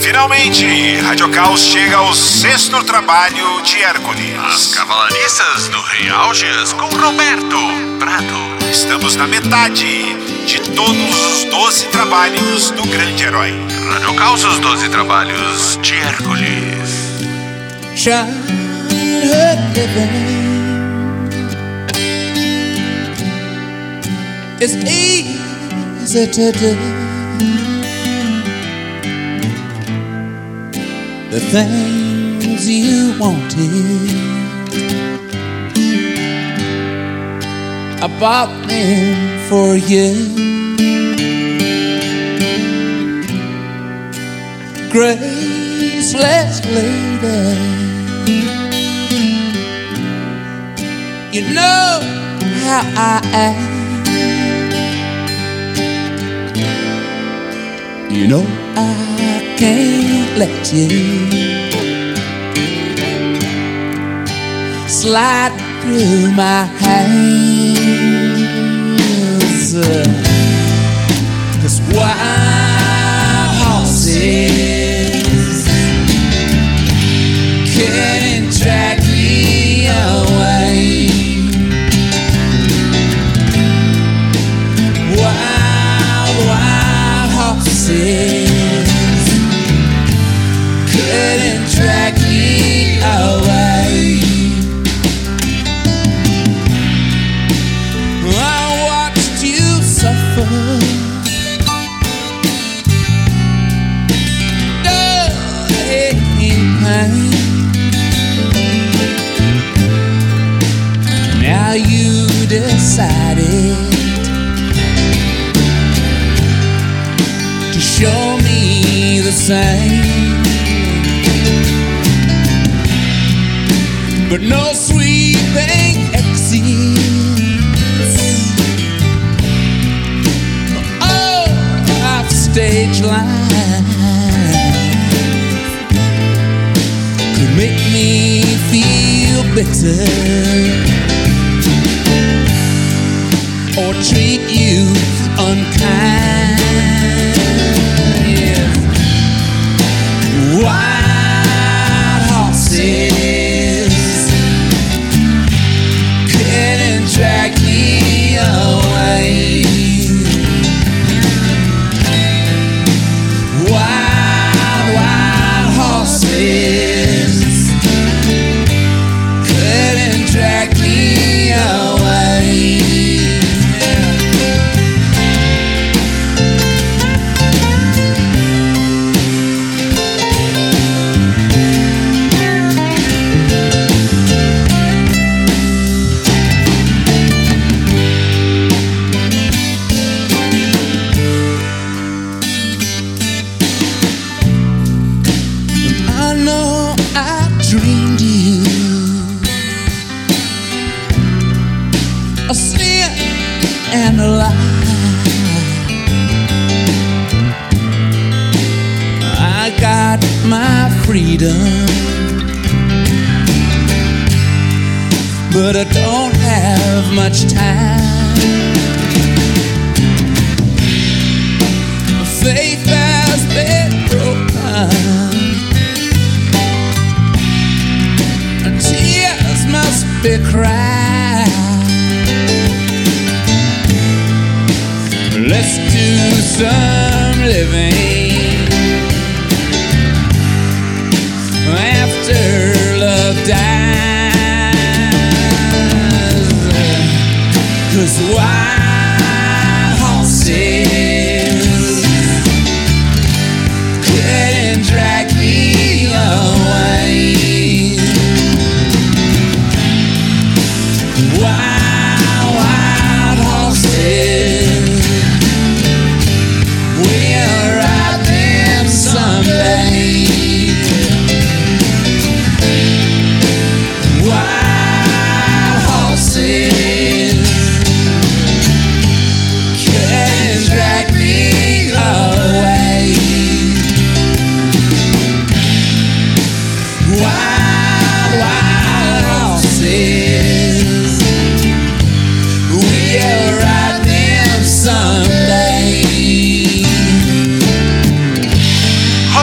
Finalmente, Rádio Caos chega ao sexto trabalho de Hércules. As Cavalariças do Rei Algias com Roberto Prado. Estamos na metade de todos os 12 trabalhos do grande herói. Rádio Caos, os 12 trabalhos de Hércules. Childhood living is easy to do. The things you wanted, I bought them for you. Graceless lady, you know how I am. You know I can't let you slide through my hands. 'Cause wild horses can't drag me away. Wild horses couldn't drag me away. I watched you suffer, in pain. Now you decided to show me the same. But no sweet thing exists. Oh, off stage life could make me feel bitter or treat you unkind. Yeah. Wild horses couldn't drag me away. Wild horses couldn't drag me away. I know I dreamed you a sin and a lie. I got my freedom, but I don't have much time. My faith has been broken, tears must be cried. Let's do some living after love dies. 'Cause wild horses couldn't drag me away. Wild horses will ride them someday. Wild horses can't drag me away. Wild horses will ride them someday. Roberto Prado.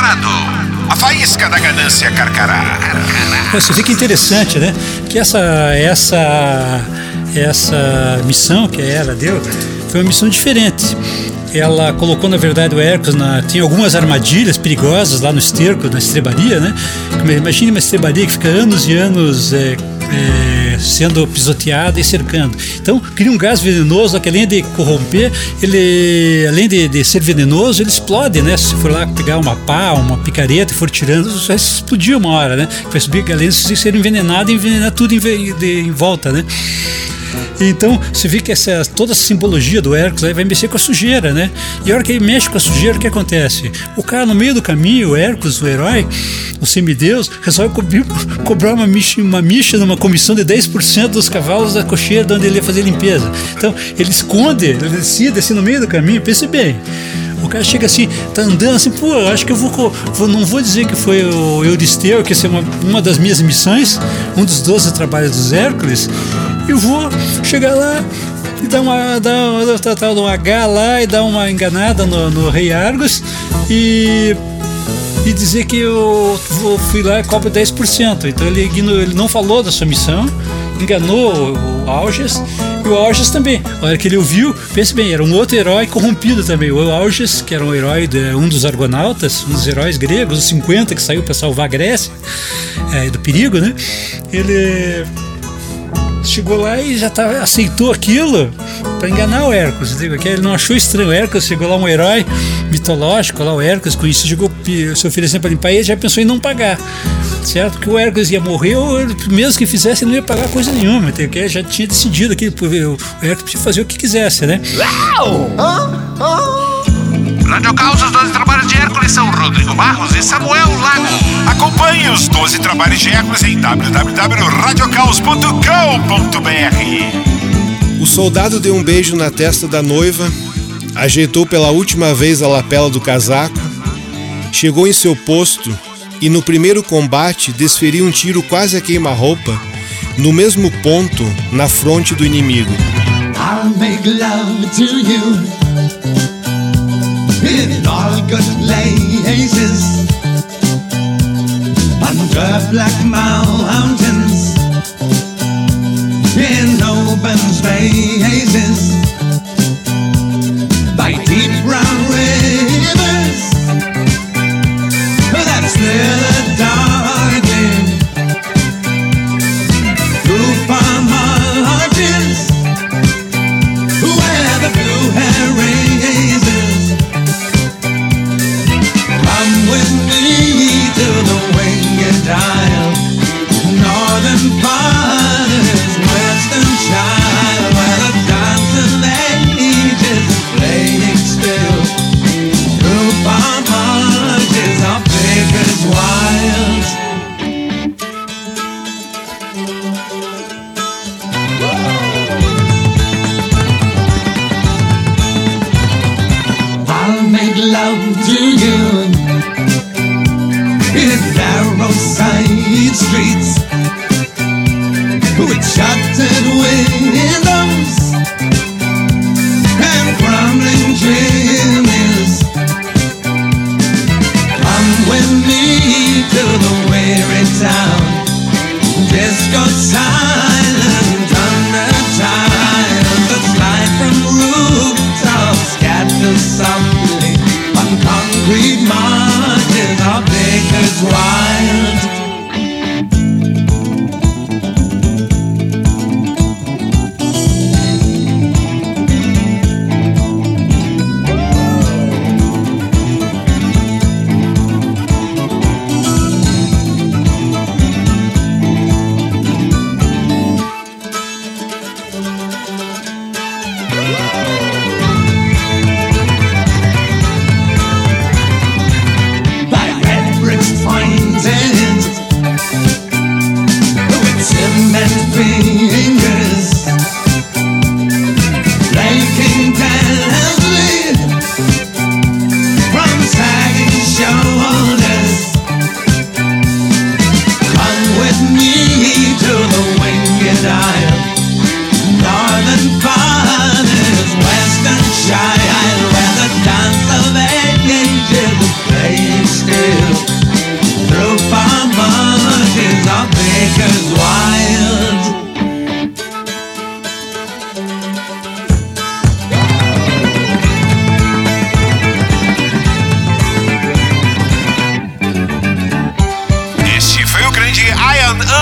Prado. A faísca da ganância carcará. Você vê que interessante, né? Que essa missão que ela deu foi uma missão diferente. Ela colocou, na verdade, o Hércules tinha algumas armadilhas perigosas lá no esterco, na estrebaria, né? Imagine uma estrebaria que fica anos e anos sendo pisoteada e cercando. Então, cria um gás venenoso que, além de corromper, ele, além de ser venenoso, ele explode, né? Se for lá pegar uma pá, uma picareta e for tirando, vai explodir uma hora, né? Vai subir, além de ser envenenado e envenenar tudo em volta, né? Então, você vê que toda essa simbologia do Hércules aí vai mexer com a sujeira, né? E a hora que ele mexe com a sujeira, o que acontece? O cara, no meio do caminho, o Hércules, o herói, o semideus, resolve cobrar uma micha numa comissão de 10% dos cavalos da cocheira de onde ele ia fazer a limpeza. Então, ele esconde, ele decide assim no meio do caminho, pense bem. O cara chega assim, tá andando assim, pô, acho que não vou dizer que foi o Euristeu, que essa é uma das minhas missões, um dos 12 trabalhos dos Hércules, e vou chegar lá e dar um H lá e dar uma enganada no rei Argos e dizer que eu fui lá e cobro 10%. Então ele não falou da sua missão, enganou o Augeas, e o Augeas também. A hora que ele ouviu, pense bem, era um outro herói corrompido também. O Augeas, que era um herói um dos argonautas, um dos heróis gregos, os 50 que saiu para salvar a Grécia do perigo, né? Ele chegou lá e já aceitou aquilo para enganar o Hércules. Ele não achou estranho. O Hércules chegou lá, um herói mitológico, lá o Hércules com isso, chegou se oferecendo para limpar, e ele já pensou em não pagar, certo? Porque o Hércules ia morrer, ou mesmo que fizesse, ele não ia pagar coisa nenhuma, porque ele já tinha decidido que o Hércules podia fazer o que quisesse, né? Radio Caos, os 12 trabalhos de Hércules são Rodrigo Barros e Samuel Lago. Acompanhe os 12 trabalhos de Hércules em www.radiocaos.com.br. O soldado deu um beijo na testa da noiva, ajeitou pela última vez a lapela do casaco, chegou em seu posto e no primeiro combate desferiu um tiro quase a queima-roupa no mesmo ponto na fronte do inimigo. I'll make love to you in all good places, under black mountains, in open spaces, by deep brown rivers that slither darkly through farm margins where the blue hair raises. Come with me to the winged isle, northern father's western child, where the dancing ages playing still through farm margins of Baker's Wild. I'll make love to you in narrow side streets with shuttered windows and crumbling chimneys. Come with me to the weary town, disco silent under time that slide from rooftops, scatter softly on concrete margins of Baker's Wild. By red bricks pointed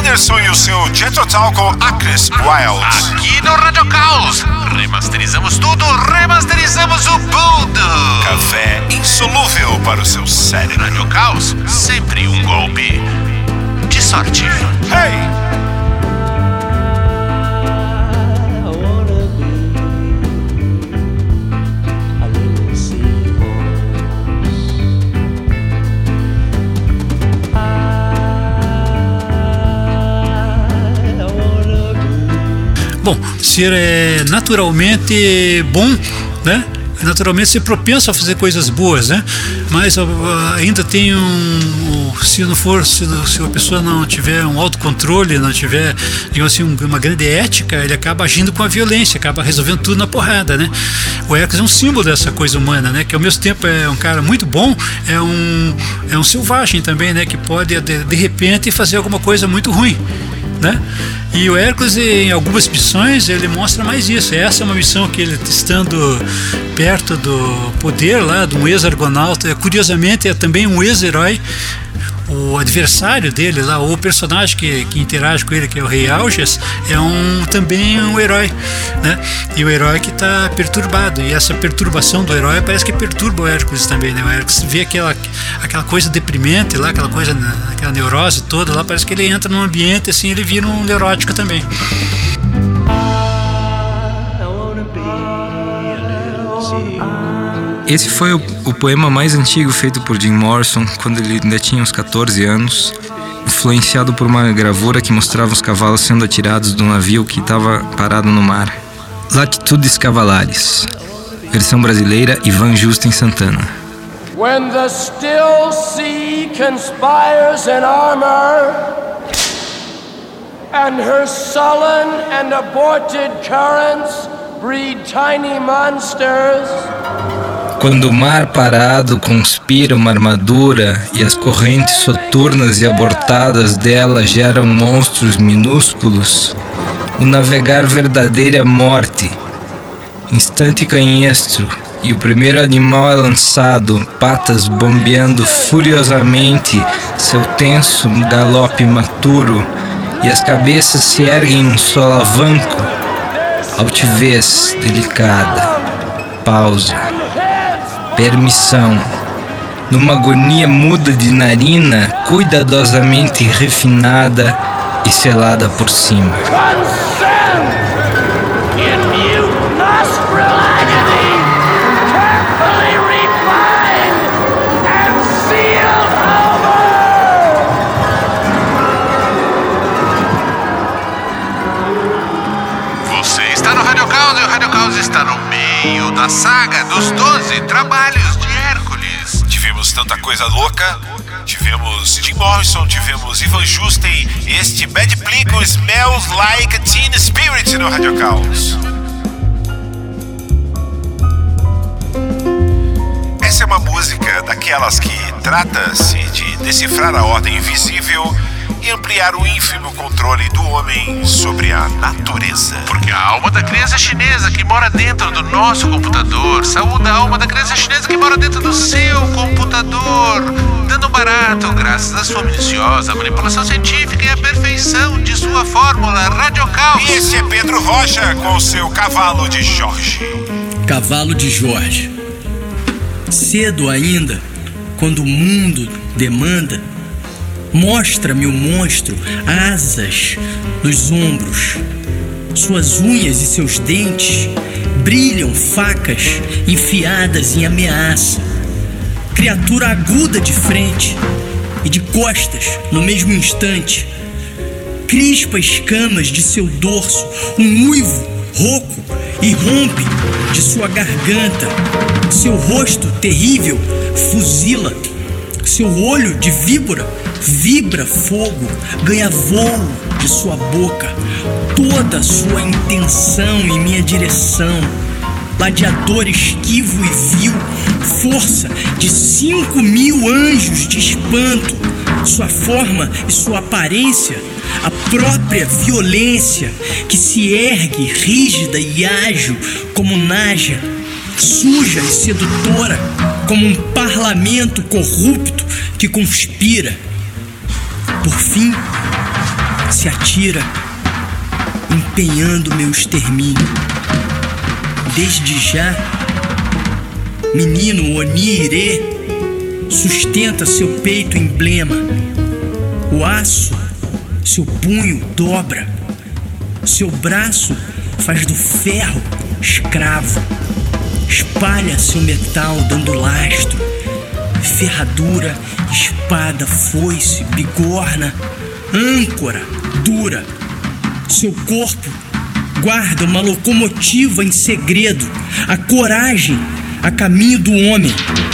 Anderson e o seu Jethro Tull com Acres Wild. Aqui no Radio Caos, remasterizamos tudo, remasterizamos o Budo. Café insolúvel para o seu cérebro. Radio Caos, sempre um golpe de sorte. Hey! Bom, ser naturalmente bom, né? Naturalmente ser propenso a fazer coisas boas, né? Mas ainda tem se a pessoa não tiver um autocontrole, não tiver, digamos assim, uma grande ética, ele acaba agindo com a violência, acaba resolvendo tudo na porrada, né? O Hércules é um símbolo dessa coisa humana, né? Que ao mesmo tempo é um cara muito bom, é um selvagem também, né? Que pode de repente fazer alguma coisa muito ruim, né? E o Hércules, em algumas missões, ele mostra mais isso. Essa é uma missão que ele, estando perto do poder lá de um ex-argonauta, curiosamente é também um ex-herói. O adversário dele lá, o personagem que interage com ele, que é o Rei Alges, é também um herói, né? E o herói que está perturbado, e essa perturbação do herói parece que perturba o Hércules também, né? O Hércules vê aquela coisa deprimente lá, aquela neurose toda lá, parece que ele entra num ambiente assim, ele vira um neurótico também. Esse foi o poema mais antigo feito por Jim Morrison quando ele ainda tinha uns 14 anos, influenciado por uma gravura que mostrava os cavalos sendo atirados do navio que estava parado no mar. Latitudes Cavalares, versão brasileira, Ivan Justen Santana. When the still sea conspires in armor, and her sullen and aborted currents breed tiny monsters. Quando o mar parado conspira uma armadura e as correntes soturnas e abortadas dela geram monstros minúsculos, o navegar verdadeira é morte, instante canhestro, e o primeiro animal é lançado, patas bombeando furiosamente seu tenso galope maturo, e as cabeças se erguem num solavanco, altivez delicada, pausa, permissão, numa agonia muda de narina, cuidadosamente refinada e selada por cima. Você está no Radio Caos e o Radio Caos está no meio da saga dos 12 trabalhos de Hércules. Tivemos tanta coisa louca, tivemos Jim Morrison, tivemos Ivan Justen, este Bad Plee com Smells Like Teen Spirit no Radio Caos. Essa é uma música daquelas que trata-se de decifrar a ordem invisível e ampliar o ínfimo controle do homem sobre a natureza. Porque a alma da criança chinesa que mora dentro do nosso computador saúda a alma da criança chinesa que mora dentro do seu computador, dando barato graças à sua minuciosa manipulação científica e à perfeição de sua fórmula Radio Caos. E esse é Pedro Rocha com o seu Cavalo de Jorge. Cavalo de Jorge. Cedo ainda, quando o mundo demanda, mostra-me o monstro, asas nos ombros. Suas unhas e seus dentes brilham facas enfiadas em ameaça. Criatura aguda de frente e de costas no mesmo instante. Crispa escamas de seu dorso, um uivo rouco irrompe de sua garganta. Seu rosto terrível fuzila. Seu olho de víbora vibra fogo, ganha voo de sua boca. Toda sua intenção em minha direção. Ladeador esquivo e vil, força de 5.000 anjos de espanto. Sua forma e sua aparência, a própria violência que se ergue rígida e ágil como Naja, suja e sedutora como um parlamento corrupto que conspira. Por fim, se atira, empenhando meu extermínio. Desde já, menino Oni-Ire sustenta seu peito emblema. O aço, seu punho dobra. Seu braço faz do ferro escravo. Espalha seu metal dando lastro. Ferradura, espada, foice, bigorna, âncora dura. Seu corpo guarda uma locomotiva em segredo, a coragem a caminho do homem.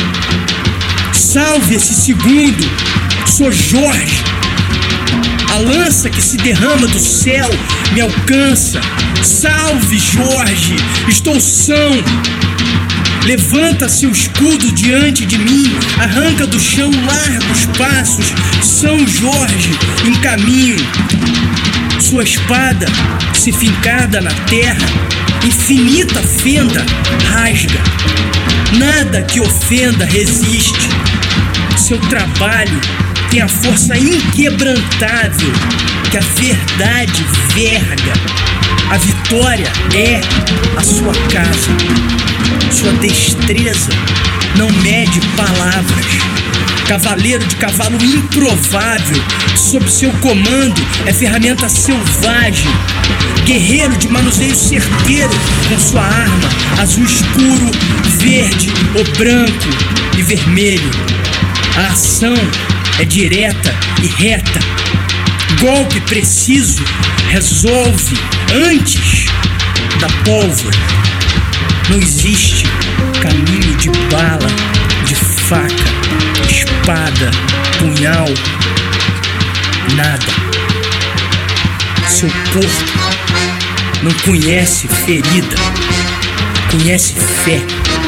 Salve esse segundo, sou Jorge. A lança que se derrama do céu me alcança. Salve, Jorge, estou são. Levanta seu escudo diante de mim, arranca do chão largos passos. São Jorge, em caminho. Sua espada, se fincada na terra, infinita fenda rasga. Nada que ofenda resiste. Seu trabalho tem a força inquebrantável que a verdade verga. A vitória é a sua casa. Sua destreza não mede palavras. Cavaleiro de cavalo improvável, sob seu comando é ferramenta selvagem. Guerreiro de manuseio certeiro, com sua arma azul escuro, verde ou branco e vermelho. A ação é direta e reta. Golpe preciso resolve antes da pólvora. Não existe caminho de bala, de faca, espada, punhal, nada. Seu corpo não conhece ferida, conhece fé.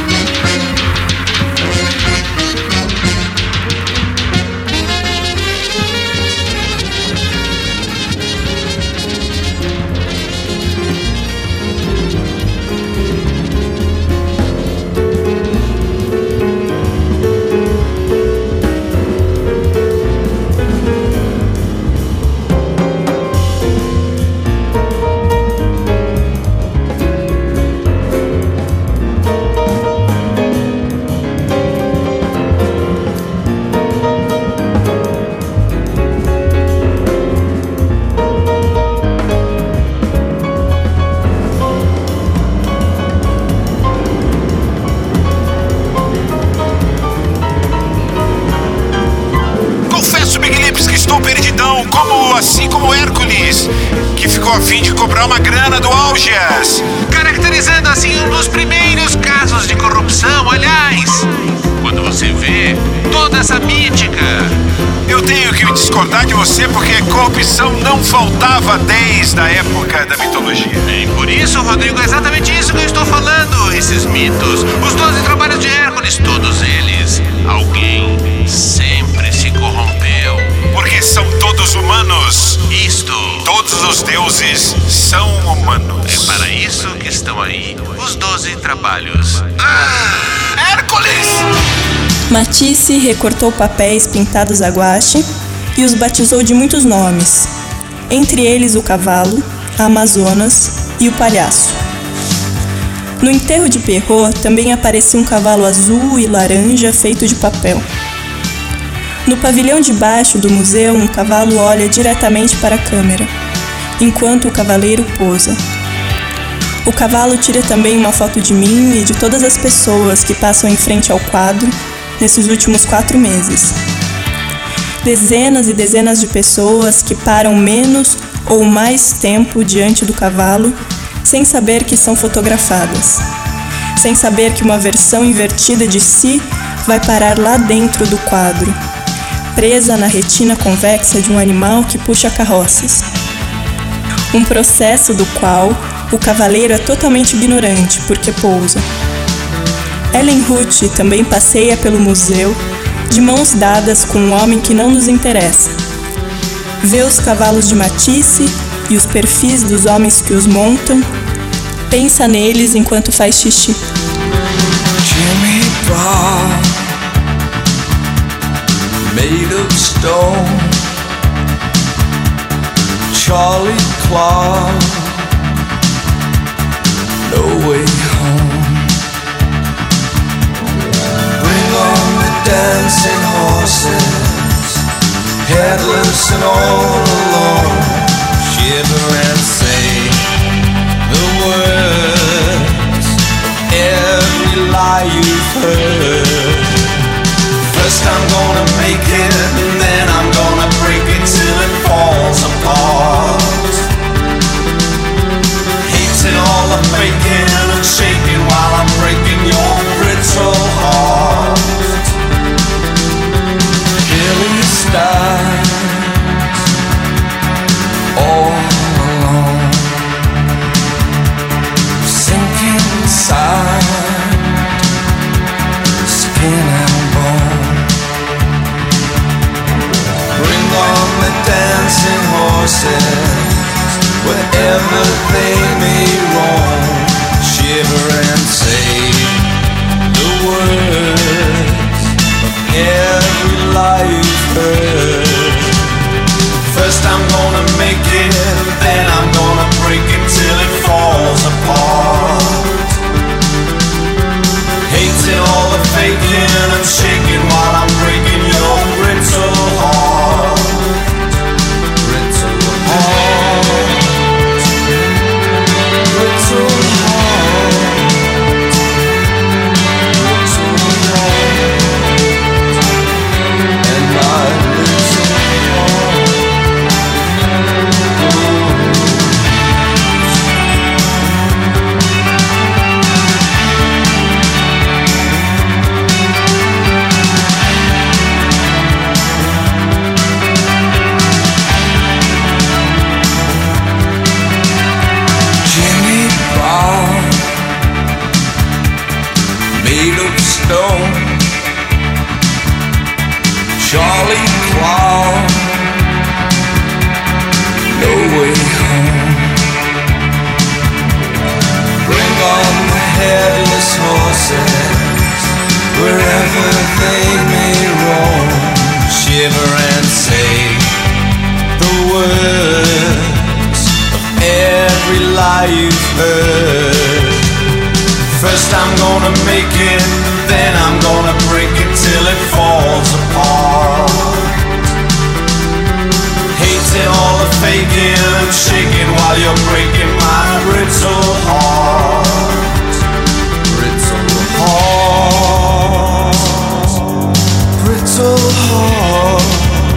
Assim como Hércules, que ficou a fim de cobrar uma grana do Algias, caracterizando assim um dos primeiros casos de corrupção. Aliás, quando você vê toda essa mítica, eu tenho que discordar de você, porque corrupção não faltava desde a época da mitologia. E por isso, Rodrigo, é exatamente isso que eu estou falando. Esses mitos, os 12 trabalhos de Hércules, todos eles, alguém sempre se corrompeu. Porque são todos humanos. Isto. Todos os deuses são humanos. É para isso que estão aí os 12 trabalhos. Hércules! Matisse recortou papéis pintados a guache e os batizou de muitos nomes, entre eles o cavalo, a Amazonas e o palhaço. No enterro de Perrault também aparecia um cavalo azul e laranja feito de papel. No pavilhão de baixo do museu, um cavalo olha diretamente para a câmera, enquanto o cavaleiro posa. O cavalo tira também uma foto de mim e de todas as pessoas que passam em frente ao quadro nesses últimos 4 meses. Dezenas e dezenas de pessoas que param menos ou mais tempo diante do cavalo sem saber que são fotografadas, sem saber que uma versão invertida de si vai parar lá dentro do quadro, presa na retina convexa de um animal que puxa carroças. Um processo do qual o cavaleiro é totalmente ignorante, porque pousa. Ellen Ruth também passeia pelo museu, de mãos dadas com um homem que não nos interessa. Vê os cavalos de Matisse e os perfis dos homens que os montam, pensa neles enquanto faz xixi. Jimmy Ball, made of stone. Charlie Clark, no way home. Bring on the dancing horses, headless and all alone. Shiver and say the words, every lie you've heard. First I'm gonna make it, and then I'm gonna break it till it falls apart. Hating all the faking and shaking while I'm breaking your brittle heart. Billy stars all alone, sinking inside, skin and bone. Bring on the dancing horses, wherever they may roam. Shiver and say the words of every lie you've heard. First I'm gonna make it, then I'm gonna break it till it falls apart. Hating all the faking and shaking while I'm breaking your brittle heart. Brittle heart, brittle heart, brittle heart, and my little heart. Made of stone, Charlie Clark, no way home. Bring on the headless horses, wherever they may roam. Shiver and say the words of every lie you've heard. First I'm gonna make it, then I'm gonna break it till it falls apart. Hating all the faking and shaking while you're breaking my brittle heart. Brittle heart, brittle heart,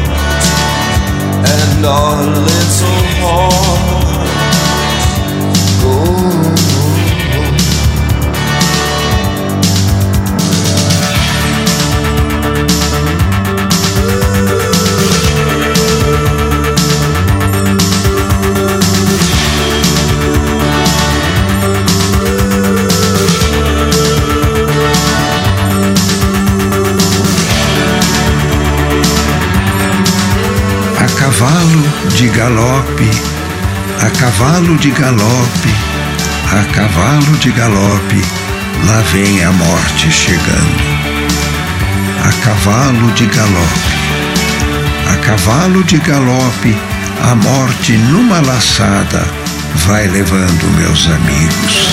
and our little heart. Oh. cavalo de galope, a cavalo de galope, a cavalo de galope, lá vem a morte chegando. A cavalo de galope, a cavalo de galope, a morte numa laçada vai levando meus amigos.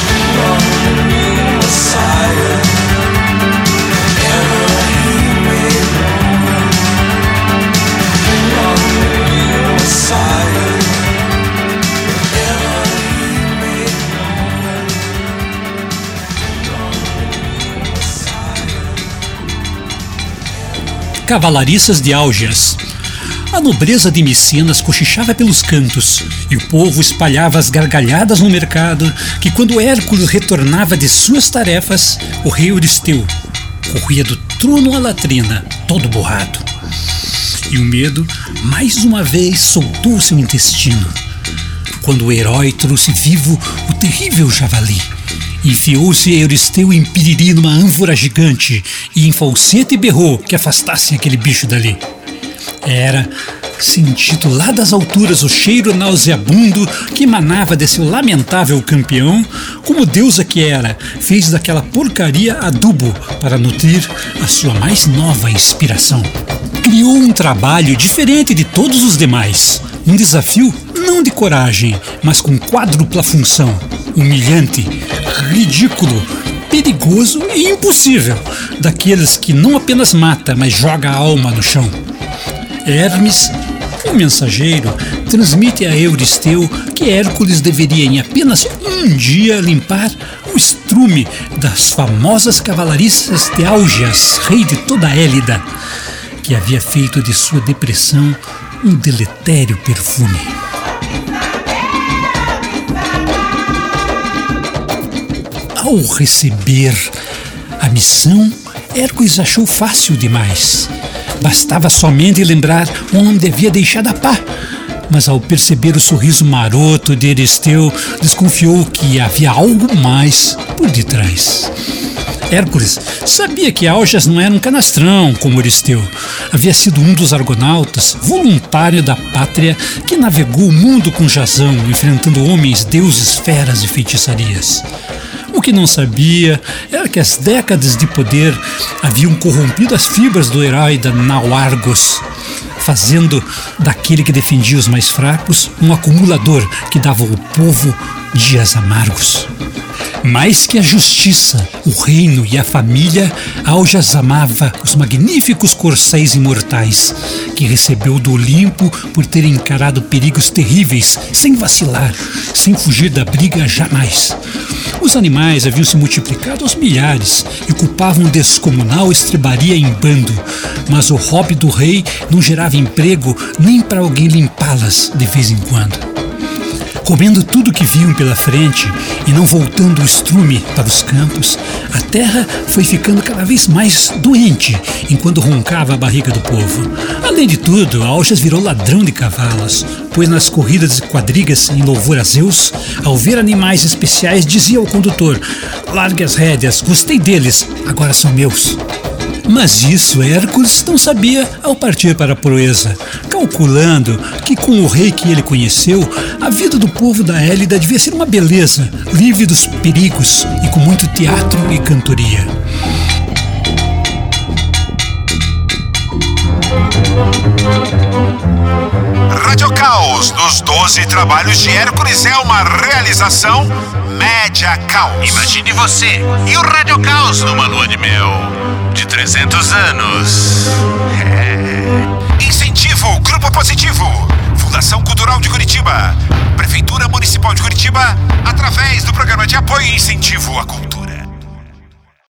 Cavalariças de Álgias. A nobreza de Micenas cochichava pelos cantos, e o povo espalhava as gargalhadas no mercado, que quando Hércules retornava de suas tarefas, o rei Euristeu corria do trono à latrina, todo borrado. E o medo, mais uma vez, soltou seu intestino, quando o herói trouxe vivo o terrível javali. Enfiou-se Euristeu em piriri numa ânfora gigante e em falsete berrou que afastassem aquele bicho dali. Era sentido lá das alturas o cheiro nauseabundo que emanava de seu lamentável campeão. Como deusa que era, fez daquela porcaria adubo para nutrir a sua mais nova inspiração. Criou um trabalho diferente de todos os demais, um desafio não de coragem, mas com quádrupla função: humilhante, ridículo, perigoso e impossível, daqueles que não apenas mata, mas joga a alma no chão. Hermes, o mensageiro, transmite a Euristeu que Hércules deveria em apenas um dia limpar o estrume das famosas cavalariças de Augeas, rei de toda a Élida, que havia feito de sua depressão um deletério perfume. Ao receber a missão, Hércules achou fácil demais. Bastava somente lembrar onde havia deixado a pá. Mas ao perceber o sorriso maroto de Euristeu, desconfiou que havia algo mais por detrás. Hércules sabia que Augeas não era um canastrão como Euristeu. Havia sido um dos argonautas, voluntário da pátria, que navegou o mundo com Jasão, enfrentando homens, deuses, feras e feitiçarias. O que não sabia era que as décadas de poder haviam corrompido as fibras do herói da nau Argos, fazendo daquele que defendia os mais fracos um acumulador que dava ao povo dias amargos. Mais que a justiça, o reino e a família, Augeas amava os magníficos corcéis imortais, que recebeu do Olimpo por ter encarado perigos terríveis, sem vacilar, sem fugir da briga jamais. Os animais haviam se multiplicado aos milhares e ocupavam descomunal estrebaria em bando, mas o hobby do rei não gerava emprego nem para alguém limpá-las de vez em quando. Comendo tudo que viam pela frente e não voltando o estrume para os campos, a terra foi ficando cada vez mais doente enquanto roncava a barriga do povo. Além de tudo, Augeas virou ladrão de cavalos, pois nas corridas de quadrigas em louvor a Zeus, ao ver animais especiais dizia ao condutor: "Largue as rédeas, gostei deles, agora são meus." Mas isso Hércules não sabia ao partir para a proeza, calculando que com o rei que ele conheceu, a vida do povo da Élida devia ser uma beleza, livre dos perigos e com muito teatro e cantoria. Rádio Caos dos 12 Trabalhos de Hércules é uma realização Média Caos. Imagine você e o Rádio Caos numa lua de mel de 300 anos. Incentivo Grupo Positivo, Fundação Cultural de Curitiba, Prefeitura Municipal de Curitiba, através do Programa de Apoio e Incentivo à Cultura.